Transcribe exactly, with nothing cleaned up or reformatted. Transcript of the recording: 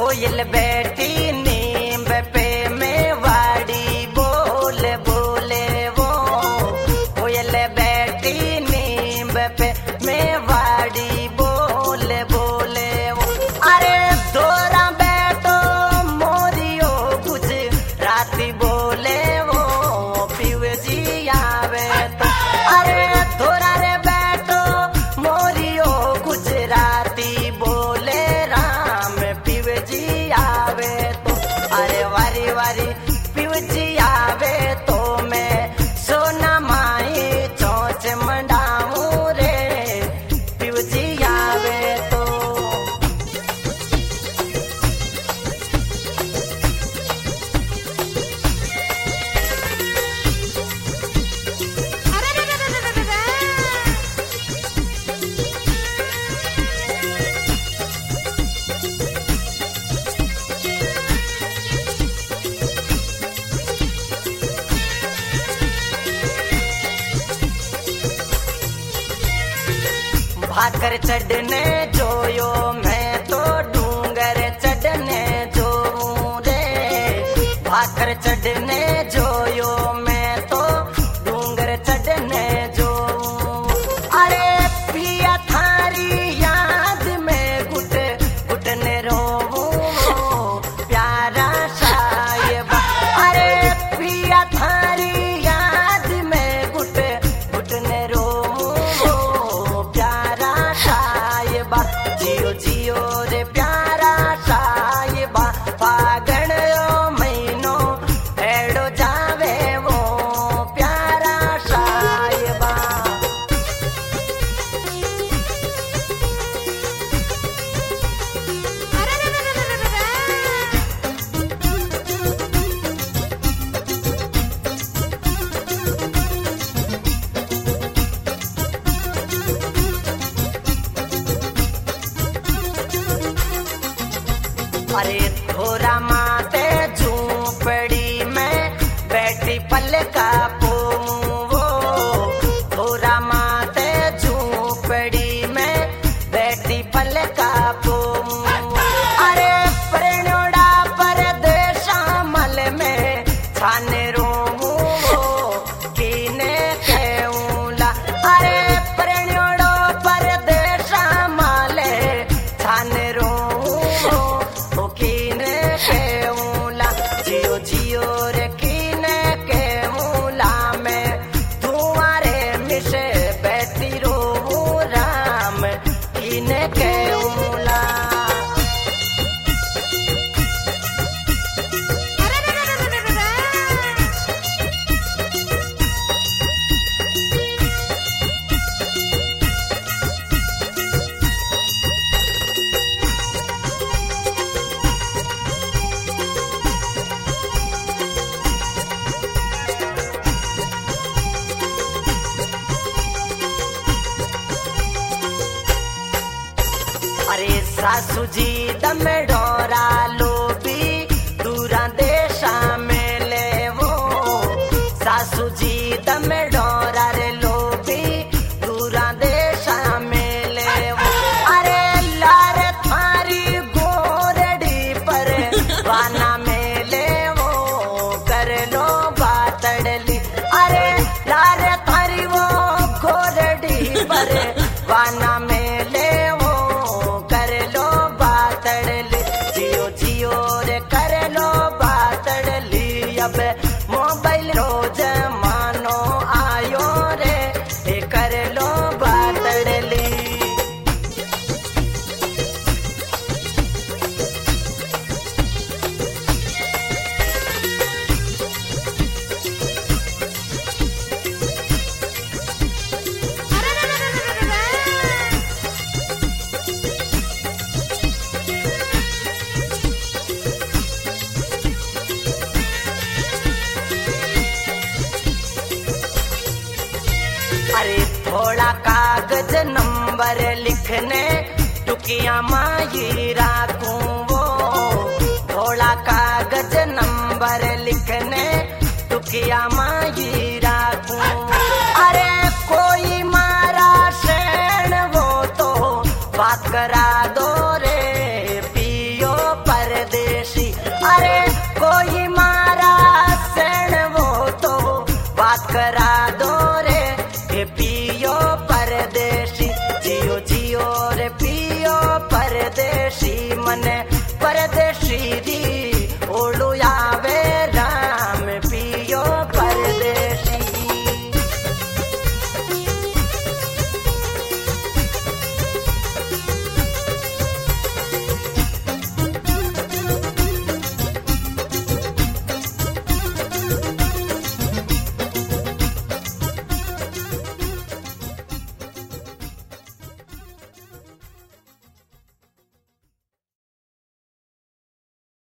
कोयल बैठी नीम पे में वाड़ी बोल बोले वो। कोयल बैठी नीम पे में वाड़ी बोल बोले वो। अरे दोरा बैठो मोरियो गुजराती बोले वो। पीव जी आवे तो अरे दोरा रे बैठो मोरियो गुजराती बोले राम पीव जी आवे तो। अरे वारी वारी पीव जी आवे तो मैं सोना माई चोच मंडाऊं रे पीव जी आवे तो। भाकर चढ़ने जोयो मैं तो डूंगर चढ़ने जो रे। भाकर चढ़ने जोयो मैं तो डूंगर चढ़ने जो। अरे पिया थारी याद में गुट गुटने रोऊं प्यारा साहिबा। अरे पिया थारी याद में गुट गुटने रोऊं जियो जियो रे प्यारा साहिबा। फागण महीनो एड़ो जावे वो प्यारा साहिबा। अरे थोड़ा माते झूपड़ी में बैठी पल का वो। थोड़ा माते झूपड़ी में बैठी पल का वो। अरे प्रणोड़ा परदेशा मल में छाने रोऊं कीने कहूंला। अरे प्रणोड़ो परदेशा मले छाने रोऊं जियो जियो रे कीने कहूंला मैं तुम्हारे मिसे बैठी रोऊं राम कीने कहूंला। अरे सासू जी दम डोरा लोभी दूरा देशा में ले वो। सासू जी दम डोरा रे लोभी दूरा देशा में ले वो। अरे लार थारी गोरड़ी पर वाना में ले वो कर लो बातड़ली। अरे लार थारी वो गोरड़ी पर वाना में जियो रे कर लो बातड़ली। अब मोबाइल रोज मानो आयो रे ए कर लो बातड़ली। अरे थोड़ा कागज नंबर लिखने टुकिया माई राखूं वो। थोड़ा कागज नंबर लिखने टुकिया माई राखूं। अरे कोई मारा शेण वो तो बात करा दो रे पियो पर मन